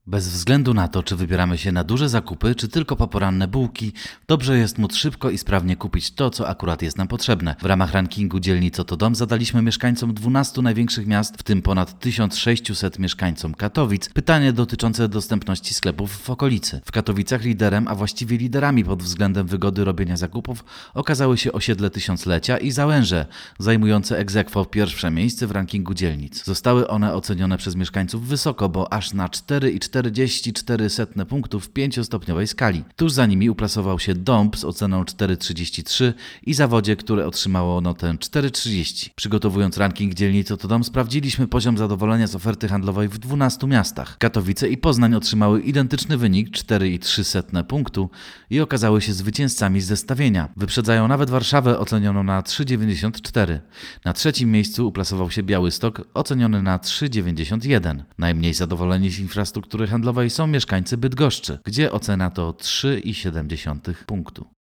Bez względu na to, czy wybieramy się na duże zakupy, czy tylko po poranne bułki, dobrze jest móc szybko i sprawnie kupić to, co akurat jest nam potrzebne. W ramach rankingu Dzielnico to Dom zadaliśmy mieszkańcom 12 największych miast, w tym ponad 1600 mieszkańcom Katowic, pytanie dotyczące dostępności sklepów w okolicy. W Katowicach liderem, a właściwie liderami pod względem wygody robienia zakupów okazały się osiedle Tysiąclecia i Załęże, zajmujące ex aequo pierwsze miejsce w rankingu dzielnic. Zostały one ocenione przez mieszkańców wysoko, bo aż na 4,44 punktów w 5-stopniowej skali. Tuż za nimi uplasował się Dąb z oceną 4,33 i Zawodzie, które otrzymało notę 4,30. Przygotowując ranking Dzielnico to Dom sprawdziliśmy poziom zadowolenia z oferty handlowej w 12 miastach. Katowice i Poznań otrzymały identyczny wynik 4,03 punktu i okazały się zwycięzcami zestawienia. Wyprzedzają nawet Warszawę ocenioną na 3,94. Na trzecim miejscu uplasował się Białystok oceniony na 3,91. Najmniej zadowoleni z infrastruktury handlowej są mieszkańcy Bydgoszczy, gdzie ocena to 3,7 punktu.